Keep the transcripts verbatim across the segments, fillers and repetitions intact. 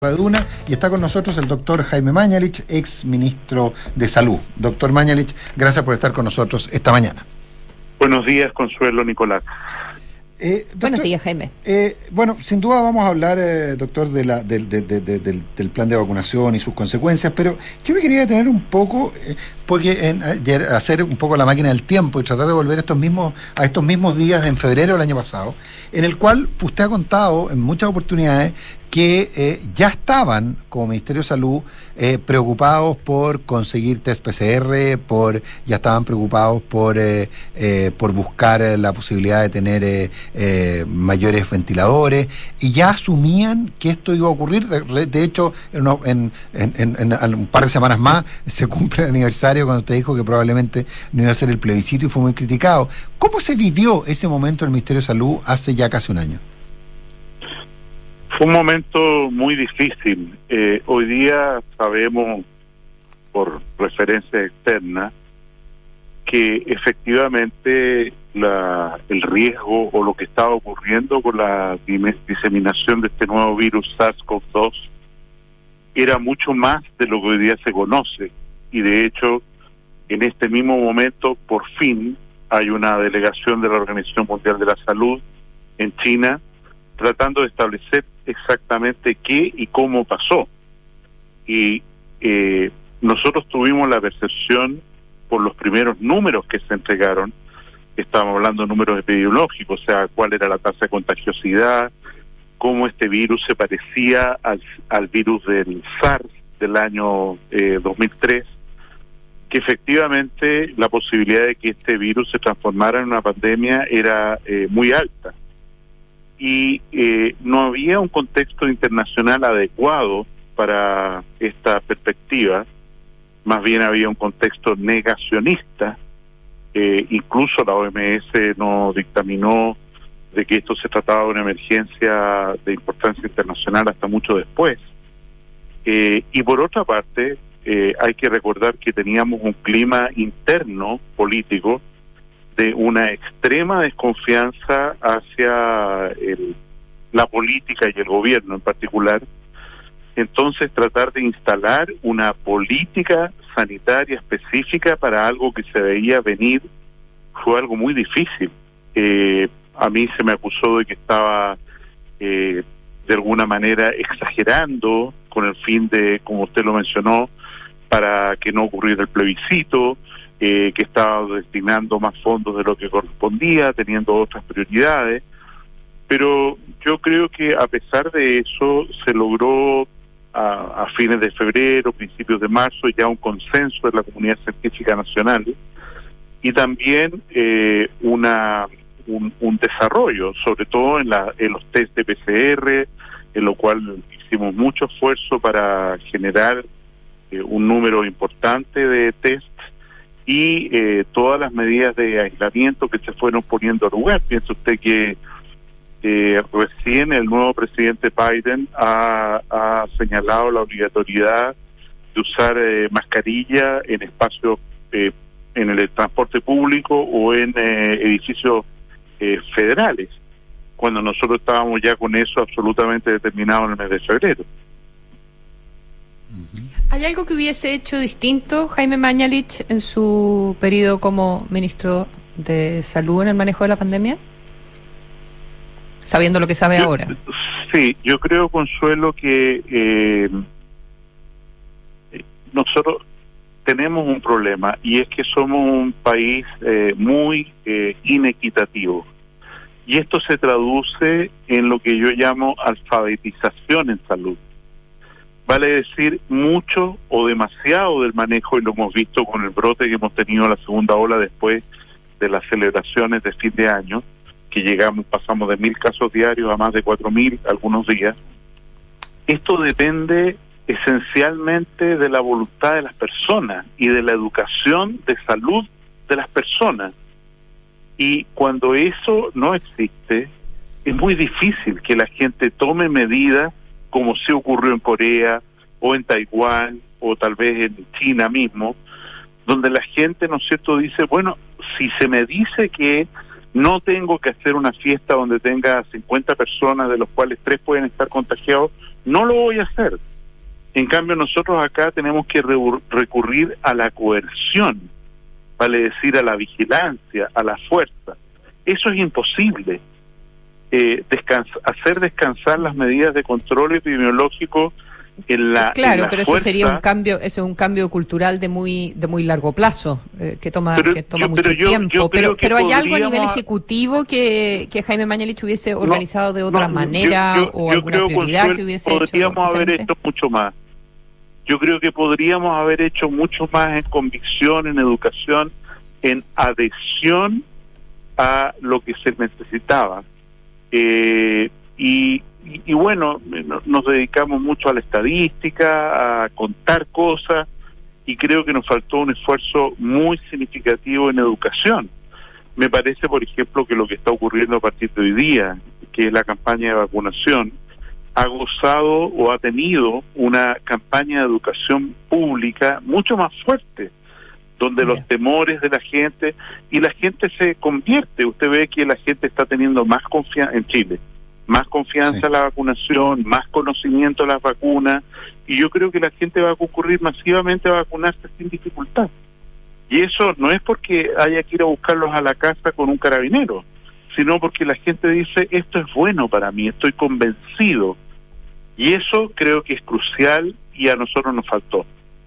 Radio Duna, y está con nosotros el doctor Jaime Mañalich, ex ministro de Salud. Doctor Mañalich, gracias por estar con nosotros esta mañana. Buenos días, Consuelo, Nicolás. Eh, doctor, Buenos días, Jaime. Eh, bueno, sin duda vamos a hablar, eh, doctor, de la, del, de, de, de, del, del plan de vacunación y sus consecuencias, pero yo me quería detener un poco, eh, porque en, ayer, hacer un poco la máquina del tiempo y tratar de volver estos mismos, a estos mismos días de en febrero del año pasado, en el cual usted ha contado en muchas oportunidades que eh, ya estaban como Ministerio de Salud eh, preocupados por conseguir test P C R, por ya estaban preocupados por eh, eh, por buscar eh, la posibilidad de tener eh, eh, mayores ventiladores, y ya asumían que esto iba a ocurrir. De, de hecho, en, en, en, en, en un par de semanas más se cumple el aniversario cuando usted dijo que probablemente no iba a ser el plebiscito y fue muy criticado. ¿Cómo se vivió ese momento en el Ministerio de Salud hace ya casi un año? Fue un momento muy difícil. Eh, hoy día sabemos, por referencia externa, que efectivamente la, el riesgo o lo que estaba ocurriendo con la diseminación de este nuevo virus SARS-CoV dos era mucho más de lo que hoy día se conoce. Y de hecho, en este mismo momento, por fin, hay una delegación de la Organización Mundial de la Salud en China tratando de establecer exactamente qué y cómo pasó. Y eh, nosotros tuvimos la percepción, por los primeros números que se entregaron, estábamos hablando de números epidemiológicos, o sea, cuál era la tasa de contagiosidad, cómo este virus se parecía al, al virus del SARS del año eh, dos mil tres, que efectivamente la posibilidad de que este virus se transformara en una pandemia era eh, muy alta. Y eh, no había un contexto internacional adecuado para esta perspectiva, más bien había un contexto negacionista. Eh, incluso la O M S no dictaminó de que esto se trataba de una emergencia de importancia internacional hasta mucho después. Eh, y por otra parte, eh, hay que recordar que teníamos un clima interno político de una extrema desconfianza hacia el, la política y el gobierno en particular. Entonces, tratar de instalar una política sanitaria específica para algo que se veía venir fue algo muy difícil. Eh, a mí se me acusó de que estaba eh, de alguna manera exagerando con el fin de, como usted lo mencionó, para que no ocurriera el plebiscito, Eh, que estaba destinando más fondos de lo que correspondía, teniendo otras prioridades, pero yo creo que a pesar de eso se logró a, a fines de febrero, principios de marzo, ya un consenso de la comunidad científica nacional y también eh, una un, un desarrollo, sobre todo en, la, en los test de P C R, en lo cual hicimos mucho esfuerzo para generar eh, un número importante de test y eh, todas las medidas de aislamiento que se fueron poniendo a lugar. Piensa usted que eh, recién el nuevo presidente Biden ha, ha señalado la obligatoriedad de usar eh, mascarilla en espacios, eh, en el transporte público o en eh, edificios eh, federales, cuando nosotros estábamos ya con eso absolutamente determinado en el mes de febrero. ¿Hay algo que hubiese hecho distinto Jaime Mañalich en su periodo como ministro de Salud en el manejo de la pandemia? Sabiendo lo que sabe yo, ahora. Sí, yo creo, Consuelo, que eh, nosotros tenemos un problema, y es que somos un país eh, muy eh, inequitativo. Y esto se traduce en lo que yo llamo alfabetización en salud. Vale decir, mucho o demasiado del manejo, y lo hemos visto con el brote que hemos tenido la segunda ola después de las celebraciones de fin de año, que llegamos, pasamos de mil casos diarios a más de cuatro mil algunos días. Esto depende esencialmente de la voluntad de las personas y de la educación de salud de las personas. Y cuando eso no existe, es muy difícil que la gente tome medidas como se ocurrió en Corea o en Taiwán o tal vez en China mismo, donde la gente, ¿no es cierto?, dice, bueno, si se me dice que no tengo que hacer una fiesta donde tenga cincuenta personas, de los cuales tres pueden estar contagiados, no lo voy a hacer. En cambio, nosotros acá tenemos que re recurrir a la coerción, vale decir, a la vigilancia, a la fuerza. Eso es imposible. Eh, descansa, hacer descansar las medidas de control epidemiológico en la claro, en la pero fuerza. Eso sería un cambio, eso es un cambio cultural de muy de muy largo plazo, eh, que toma pero, que toma yo, mucho pero yo, tiempo. yo pero pero hay algo a nivel podríamos... ejecutivo que, que Jaime Mañalich hubiese organizado no, de otra no, manera yo, yo, o yo alguna creo, prioridad Consuelo, que hubiese podríamos hecho haber diferente. hecho mucho más. Yo creo que podríamos haber hecho mucho más en convicción, en educación, en adhesión a lo que se necesitaba. Eh, y, y, y bueno, nos dedicamos mucho a la estadística, a contar cosas, y creo que nos faltó un esfuerzo muy significativo en educación. Me parece, por ejemplo, que lo que está ocurriendo a partir de hoy día, que es la campaña de vacunación, ha gozado o ha tenido una campaña de educación pública mucho más fuerte, donde los temores de la gente, y la gente se convierte. Usted ve que la gente está teniendo más confianza en Chile, más confianza sí. en la vacunación, más conocimiento de las vacunas, y yo creo que la gente va a concurrir masivamente a vacunarse sin dificultad. Y eso no es porque haya que ir a buscarlos a la casa con un carabinero, sino porque la gente dice, esto es bueno para mí, estoy convencido. Y eso creo que es crucial y a nosotros nos faltó.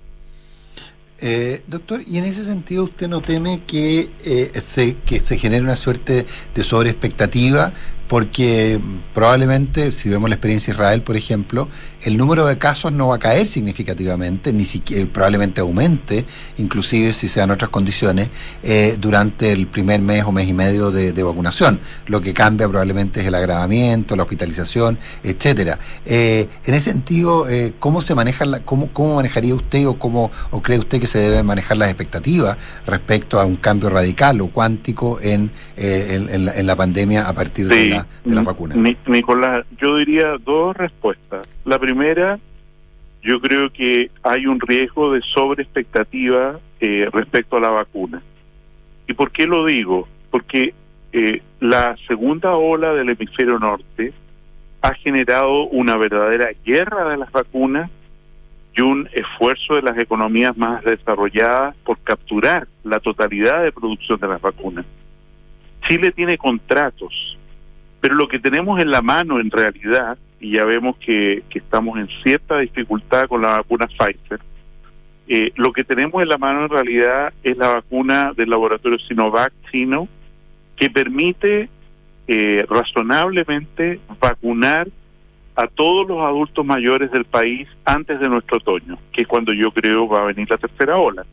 Eh, doctor, y en ese sentido, ¿usted no teme que, eh, se, que se genere una suerte de sobreexpectativa? Porque probablemente, si vemos la experiencia de Israel, por ejemplo, el número de casos no va a caer significativamente, ni siquiera probablemente aumente, inclusive si se dan otras condiciones, eh, durante el primer mes o mes y medio de, de vacunación. Lo que cambia probablemente es el agravamiento, la hospitalización, etcétera. Eh, en ese sentido, eh, ¿cómo se maneja la, cómo, cómo manejaría usted o cómo o cree usted que se deben manejar las expectativas respecto a un cambio radical o cuántico en, eh, en, en, la, en la pandemia a partir sí. de la de las vacunas? Nicolás, yo diría dos respuestas. La primera, yo creo que hay un riesgo de sobreexpectativa eh, respecto a la vacuna. ¿Y por qué lo digo? Porque eh, la segunda ola del hemisferio norte ha generado una verdadera guerra de las vacunas y un esfuerzo de las economías más desarrolladas por capturar la totalidad de producción de las vacunas. Chile tiene contratos, pero lo que tenemos en la mano en realidad, y ya vemos que, que estamos en cierta dificultad con la vacuna Pfizer, eh, lo que tenemos en la mano en realidad es la vacuna del laboratorio Sinovac chino, que permite eh, razonablemente vacunar a todos los adultos mayores del país antes de nuestro otoño, que es cuando yo creo va a venir la tercera ola.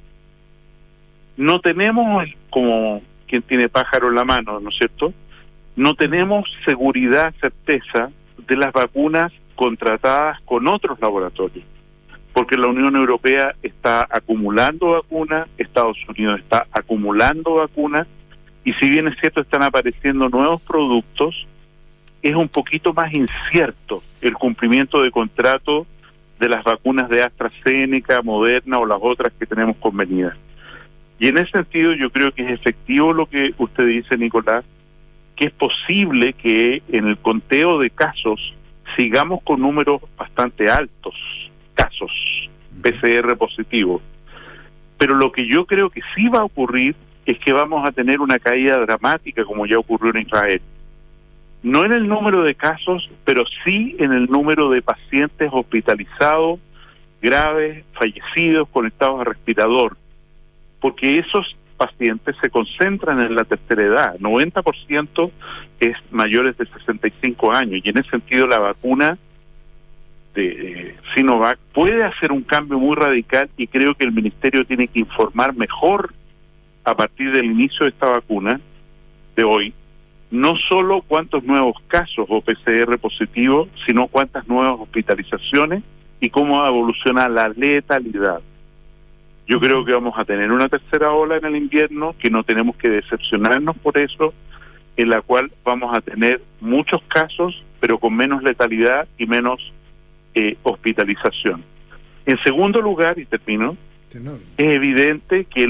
No tenemos, como quien tiene pájaro en la mano, ¿no es cierto?, no tenemos seguridad, certeza de las vacunas contratadas con otros laboratorios, porque la Unión Europea está acumulando vacunas, Estados Unidos está acumulando vacunas, y si bien es cierto están apareciendo nuevos productos, es un poquito más incierto el cumplimiento de contrato de las vacunas de AstraZeneca, Moderna o las otras que tenemos convenidas. Y en ese sentido yo creo que es efectivo lo que usted dice, Nicolás, que es posible que en el conteo de casos sigamos con números bastante altos, casos P C R positivos. Pero lo que yo creo que sí va a ocurrir es que vamos a tener una caída dramática, como ya ocurrió en Israel. No en el número de casos, pero sí en el número de pacientes hospitalizados, graves, fallecidos, conectados a respirador, porque esos pacientes se concentran en la tercera edad. noventa por ciento es mayores de sesenta y cinco años, y en ese sentido la vacuna de eh, Sinovac puede hacer un cambio muy radical, y creo que el Ministerio tiene que informar mejor a partir del inicio de esta vacuna de hoy, no solo cuántos nuevos casos o P C R positivos, sino cuántas nuevas hospitalizaciones y cómo evoluciona la letalidad. Yo creo que vamos a tener una tercera ola en el invierno, que no tenemos que decepcionarnos por eso, en la cual vamos a tener muchos casos, pero con menos letalidad y menos eh, hospitalización. En segundo lugar, y termino, es evidente que los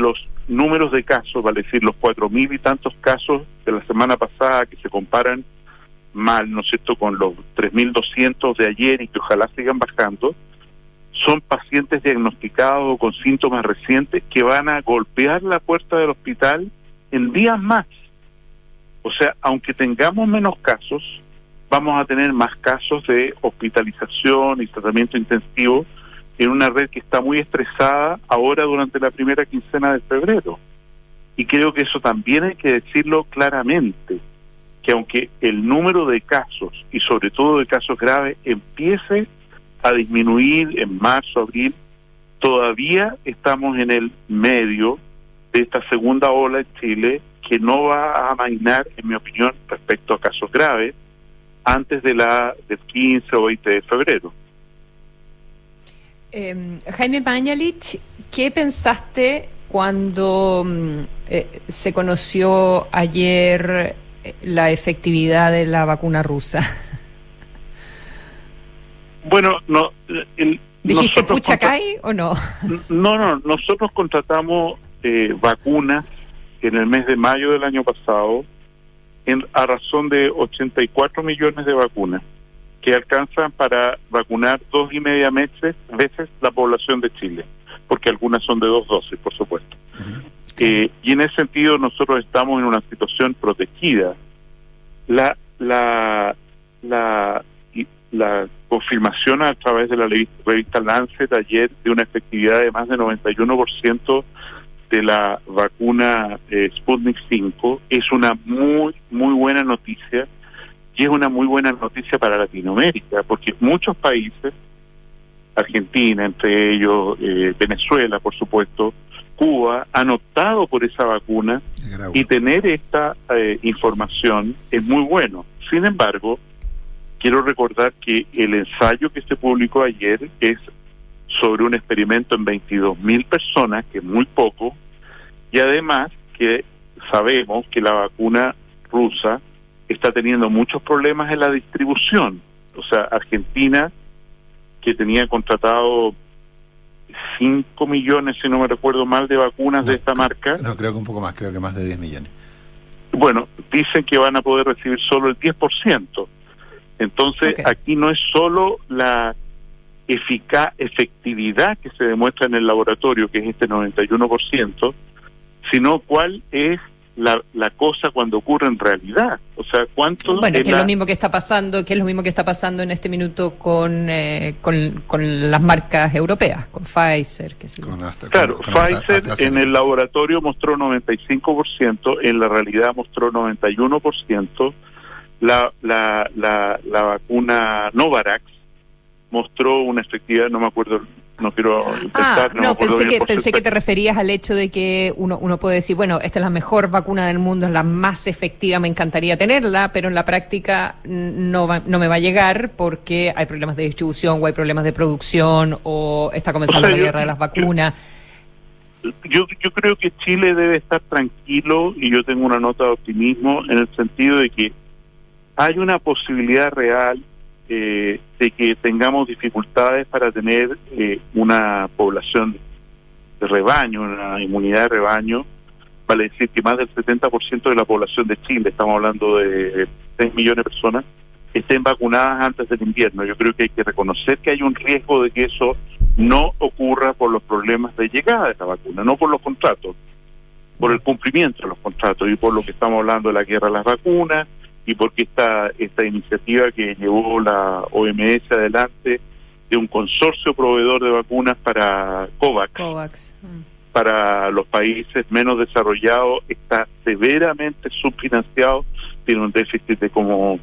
números de casos, vale decir, los cuatro mil y tantos casos de la semana pasada que se comparan mal, ¿no es cierto?, con los tres mil doscientos de ayer y que ojalá sigan bajando, son pacientes diagnosticados con síntomas recientes que van a golpear la puerta del hospital en días más. O sea, aunque tengamos menos casos, vamos a tener más casos de hospitalización y tratamiento intensivo en una red que está muy estresada ahora durante la primera quincena de febrero. Y creo que eso también hay que decirlo claramente, que aunque el número de casos, y sobre todo de casos graves, empiece a disminuir en marzo, abril, todavía estamos en el medio de esta segunda ola en Chile, que no va a amainar, en mi opinión, respecto a casos graves, antes de la del quince o veinte de febrero. Eh, Jaime Mañalich, ¿qué pensaste cuando eh, se conoció ayer la efectividad de la vacuna rusa? Bueno, no. El, ¿Dijiste pucha cae o no? No, no, nosotros contratamos eh, vacunas en el mes de mayo del año pasado en, a razón de ochenta y cuatro millones de vacunas que alcanzan para vacunar dos y media meses, veces la población de Chile, porque algunas son de dos dosis, por supuesto. Uh-huh. Eh, y en ese sentido nosotros estamos en una situación protegida. La la la la confirmación a través de la revista Lancet ayer de una efectividad de más de noventa y uno por ciento de la vacuna eh, Sputnik cinco es una muy muy buena noticia, y es una muy buena noticia para Latinoamérica, porque muchos países, Argentina entre ellos, eh, Venezuela por supuesto, Cuba, han optado por esa vacuna, y tener esta eh, información es muy bueno. Sin embargo, quiero recordar que el ensayo que se publicó ayer es sobre un experimento en veintidós mil personas, que es muy poco, y además que sabemos que la vacuna rusa está teniendo muchos problemas en la distribución. O sea, Argentina, que tenía contratado cinco millones, si no me recuerdo mal, de vacunas no, de esta marca. No, creo que un poco más, creo que más de diez millones. Bueno, dicen que van a poder recibir solo el diez por ciento. Entonces, okay, aquí no es solo la eficaz efectividad que se demuestra en el laboratorio, que es este noventa y uno por ciento, sino cuál es la, la cosa cuando ocurre en realidad. O sea, cuánto... Bueno, es que la... es lo mismo que está pasando, que es lo mismo que está pasando en este minuto con eh, con, con las marcas europeas, con Pfizer. Que sí. con hasta, claro, con, con Pfizer hasta, hasta en el laboratorio mostró noventa y cinco por ciento, en la realidad mostró noventa y uno por ciento. La, la, la, la vacuna Novavax mostró una efectividad, no me acuerdo, no quiero intentar, ah, no, no pensé que pensé que te referías al hecho de que uno uno puede decir, bueno, esta es la mejor vacuna del mundo, es la más efectiva, me encantaría tenerla, pero en la práctica no va, no me va a llegar porque hay problemas de distribución o hay problemas de producción o está comenzando o sea, la guerra yo, de las vacunas. Yo, yo creo que Chile debe estar tranquilo, y yo tengo una nota de optimismo en el sentido de que hay una posibilidad real eh, de que tengamos dificultades para tener eh, una población de rebaño, una inmunidad de rebaño, vale decir que más del setenta por ciento de la población de Chile, estamos hablando de seis millones de personas, estén vacunadas antes del invierno. Yo creo que hay que reconocer que hay un riesgo de que eso no ocurra por los problemas de llegada de la vacuna, no por los contratos, por el cumplimiento de los contratos y por lo que estamos hablando de la guerra de las vacunas, y porque esta esta iniciativa que llevó la O M S adelante de un consorcio proveedor de vacunas para COVAX, COVAX. Mm. para los países menos desarrollados, está severamente subfinanciado, tiene un déficit de como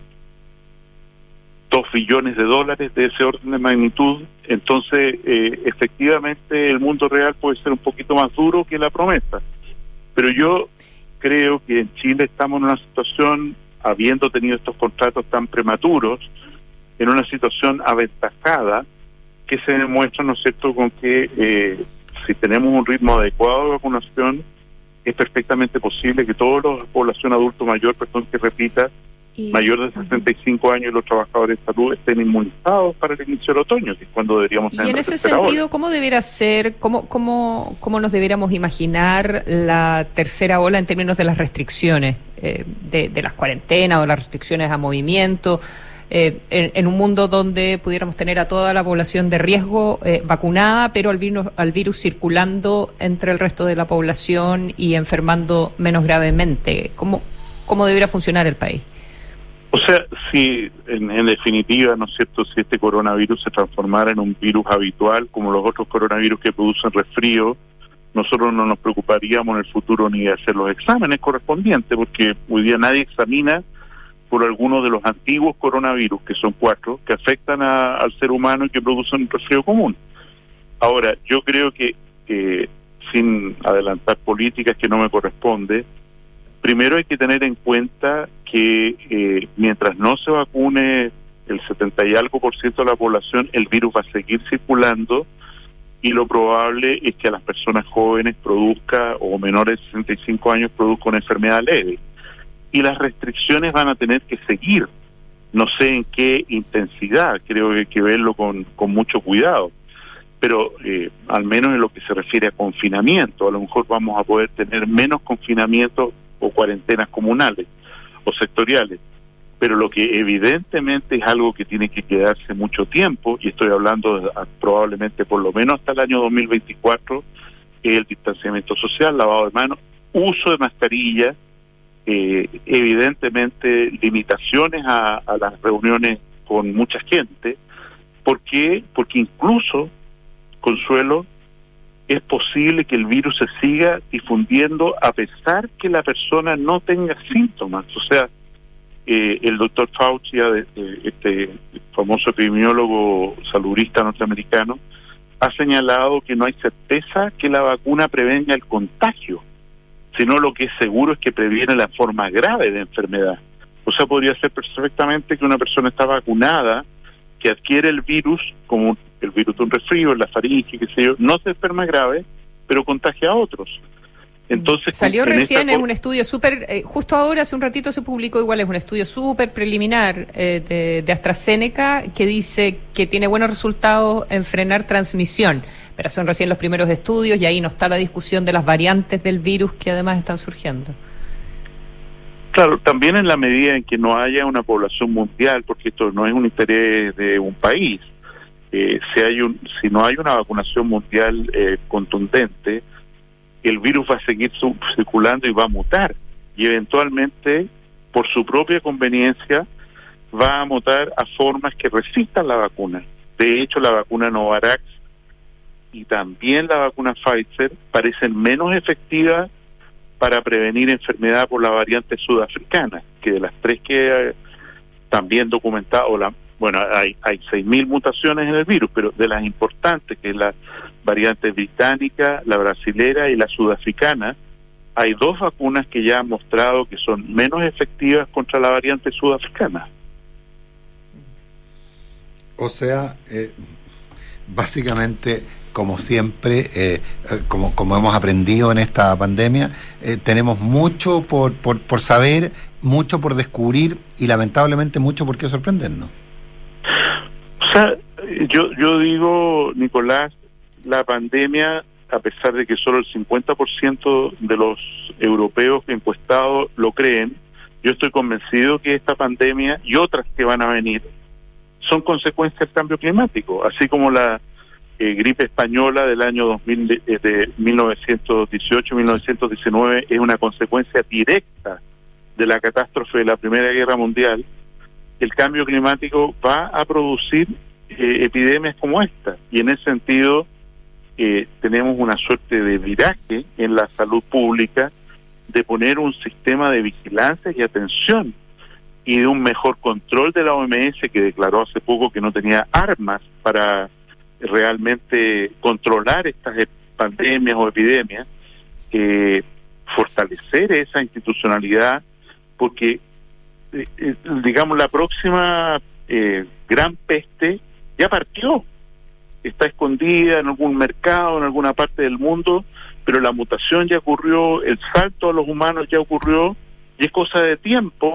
dos billones de dólares, de ese orden de magnitud. Entonces, eh, efectivamente, el mundo real puede ser un poquito más duro que la promesa. Pero yo creo que en Chile estamos en una situación, habiendo tenido estos contratos tan prematuros, en una situación aventajada, que se demuestra, ¿no es cierto?, con que eh, si tenemos un ritmo adecuado de vacunación, es perfectamente posible que toda la población adulto mayor, perdón que repita, y... mayor de sesenta y cinco años y los trabajadores de salud estén inmunizados para el inicio del otoño, que es cuando deberíamos tener. Y en ese sentido, ola. ¿cómo debiera ser, cómo, cómo, cómo nos debiéramos imaginar la tercera ola en términos de las restricciones, eh, de, de las cuarentenas o las restricciones a movimiento? Eh, en, en un mundo donde pudiéramos tener a toda la población de riesgo eh, vacunada, pero al virus, al virus circulando entre el resto de la población y enfermando menos gravemente. ¿Cómo, cómo debería funcionar el país? O sea, si en, en definitiva, ¿no es cierto?, si este coronavirus se transformara en un virus habitual, como los otros coronavirus que producen resfrío, nosotros no nos preocuparíamos en el futuro ni de hacer los exámenes correspondientes, porque hoy día nadie examina por algunos de los antiguos coronavirus, que son cuatro, que afectan a, al ser humano y que producen un resfrío común. Ahora, yo creo que, eh, sin adelantar políticas que no me corresponde, primero hay que tener en cuenta que eh, mientras no se vacune el setenta y algo por ciento de la población, el virus va a seguir circulando y lo probable es que a las personas jóvenes produzca, o menores de sesenta y cinco años, produzca una enfermedad leve. Y las restricciones van a tener que seguir, no sé en qué intensidad, creo que hay que verlo con, con mucho cuidado, pero eh, al menos en lo que se refiere a confinamiento, a lo mejor vamos a poder tener menos confinamiento o cuarentenas comunales o sectoriales, pero lo que evidentemente es algo que tiene que quedarse mucho tiempo, y estoy hablando de, probablemente por lo menos hasta el año dos mil veinticuatro, es el distanciamiento social, lavado de manos, uso de mascarilla, Eh, evidentemente limitaciones a, a las reuniones con mucha gente. ¿Por qué? Porque incluso, Consuelo, es posible que el virus se siga difundiendo a pesar que la persona no tenga síntomas. O sea, eh, el doctor Fauci, este famoso epidemiólogo saludista norteamericano, ha señalado que no hay certeza que la vacuna prevenga el contagio, sino lo que es seguro es que previene la forma grave de enfermedad. O sea, podría ser perfectamente que una persona está vacunada, que adquiere el virus, como el virus de un resfrío, la faringe, qué sé yo, no se enferma grave, pero contagia a otros. Entonces salió recién, es un estudio súper, eh, justo ahora, hace un ratito se publicó, igual es un estudio súper preliminar eh, de, de AstraZeneca, que dice que tiene buenos resultados en frenar transmisión, pero son recién los primeros estudios y ahí no está la discusión de las variantes del virus que además están surgiendo. Claro, también en la medida en que no haya una población mundial, porque esto no es un interés de un país, eh, si hay un, si no hay una vacunación mundial eh, contundente, el virus va a seguir circulando y va a mutar, y eventualmente, por su propia conveniencia, va a mutar a formas que resistan la vacuna. De hecho, la vacuna Novavax y también la vacuna Pfizer parecen menos efectivas para prevenir enfermedad por la variante sudafricana, que de las tres que eh, también documentado, la, bueno, hay, hay seis mil mutaciones en el virus, pero de las importantes, que es la variante británica, la brasilera y la sudafricana, hay dos vacunas que ya han mostrado que son menos efectivas contra la variante sudafricana. O sea, eh, básicamente, como siempre, eh, como, como hemos aprendido en esta pandemia, eh, tenemos mucho por, por, por saber, mucho por descubrir y lamentablemente mucho por qué sorprendernos. O sea, yo, yo digo, Nicolás, la pandemia, a pesar de que solo el cincuenta por ciento de los europeos encuestados lo creen, yo estoy convencido que esta pandemia y otras que van a venir son consecuencias del cambio climático, así como la eh, gripe española del año dos mil, de, de mil novecientos dieciocho mil novecientos diecinueve es una consecuencia directa de la catástrofe de la Primera Guerra Mundial. El cambio climático va a producir eh, epidemias como esta, y en ese sentido eh, tenemos una suerte de viraje en la salud pública, de poner un sistema de vigilancia y atención y de un mejor control de la O M S, que declaró hace poco que no tenía armas para realmente controlar estas pandemias o epidemias, eh, fortalecer esa institucionalidad, porque eh, eh, digamos la próxima eh, gran peste ya partió, está escondida en algún mercado, en alguna parte del mundo, pero la mutación ya ocurrió, el salto a los humanos ya ocurrió, y es cosa de tiempo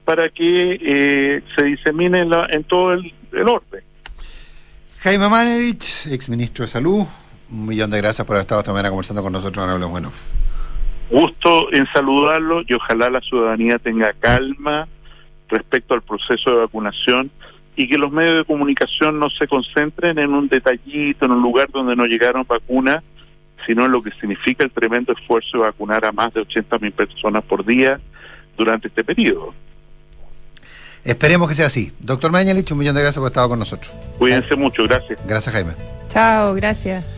para que eh, se disemine en, la, en todo el, el orden. Jaime Mañalich, exministro de Salud, un millón de gracias por haber estado esta mañana conversando con nosotros en Hablemos Bueno. Gusto en saludarlo y ojalá la ciudadanía tenga calma respecto al proceso de vacunación y que los medios de comunicación no se concentren en un detallito, en un lugar donde no llegaron vacunas, sino en lo que significa el tremendo esfuerzo de vacunar a más de ochenta mil personas por día durante este periodo. Esperemos que sea así. Doctor Mañalich, un millón de gracias por haber estado con nosotros. Cuídense mucho, gracias. Gracias, Jaime. Chao, gracias.